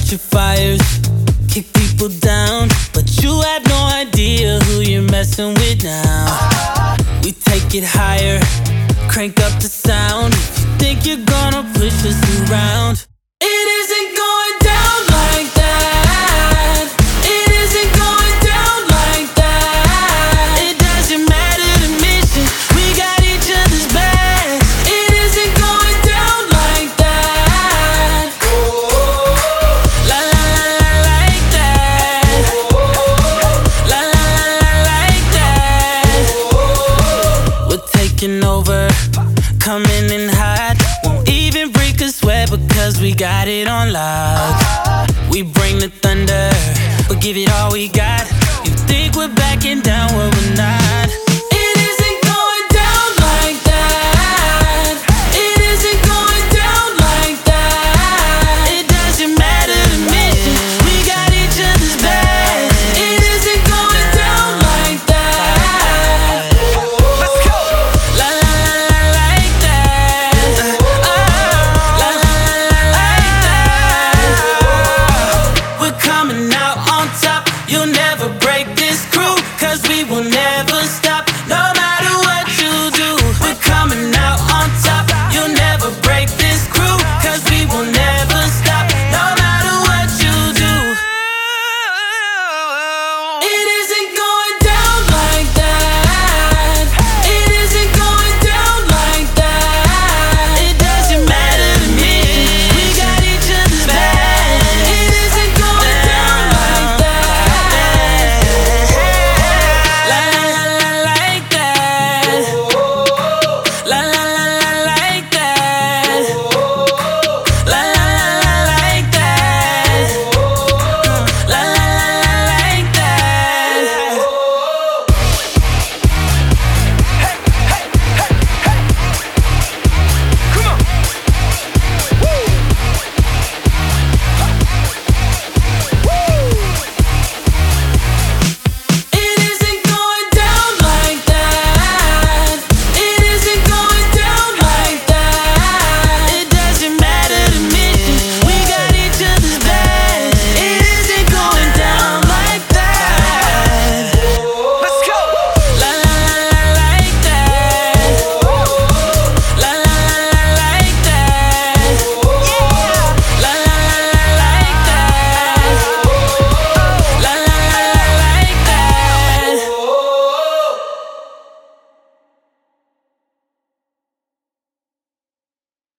Start your fires, kick people down, but you have no idea who you're messing with now. We take it higher, crank up the sound. If you think you're gonna push us around, it isn't going down like that. It isn't going down like that. It doesn't matter the mission, we got each other's back. It isn't going down like that. La la la la like that. La la la la like that. We're taking over, coming in hot. Won't even break a sweat because we got it on lock. We bring the thunder, we'll give it all we got. You think we're backing down, well we're not.